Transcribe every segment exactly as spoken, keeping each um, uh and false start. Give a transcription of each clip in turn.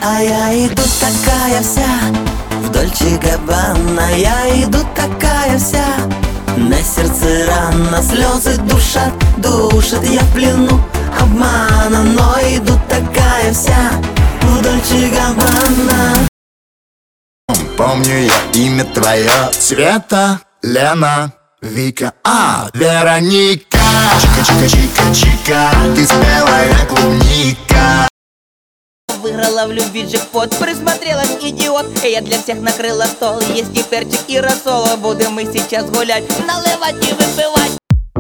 А я иду такая вся в Дольче Габбана. Я иду такая вся, на сердце рана, слезы душат, душат. Я в плену обмана, но иду такая вся в Дольче Габбана. Помню я имя твое: Света, Лена, Вика, а, Вероника. Чика-чика-чика-чика, ты спелая клубника. Выиграла в любви джекпот, присмотрелась, идиот. И я для всех накрыла стол. Есть и перчик, и рассол. Будем мы сейчас гулять, наливать и выпивать.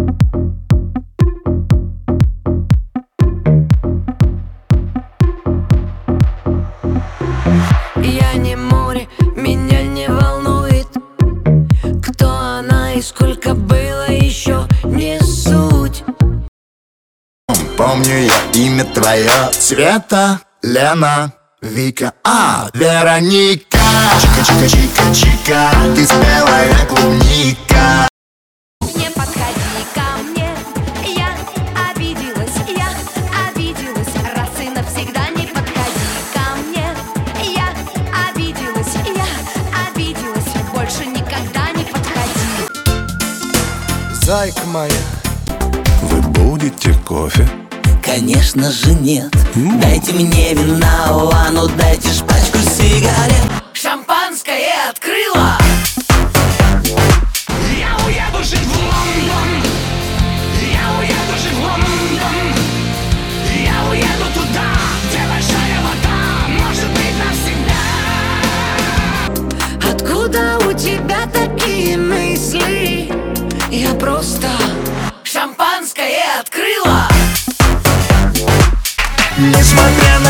Я не море, меня не волнует, кто она и сколько было, еще не суть. Помню я имя твое: Света, Лена, Вика, а, Вероника. Чика-чика-чика-чика, ты спелая клубника. Не подходи ко мне, я обиделась, я обиделась. Раз и навсегда не подходи ко мне, я обиделась, я обиделась. Больше никогда не подходи. Зайка моя, вы будете кофе? Конечно же нет. Дайте мне вина, а ну дайте ж пачку сигарет. Шампанское открыла. Я уеду жить в Лондон. Я уеду жить в Лондон. Я уеду туда, где большая вода, может быть, навсегда. Откуда у тебя такие мысли? Я просто шампанское открыла. Несмотря на